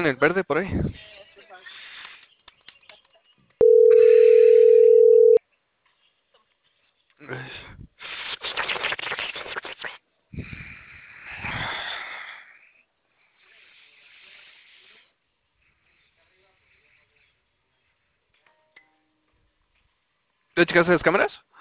en el verde por ahí. ¿Ya checaste las cámaras?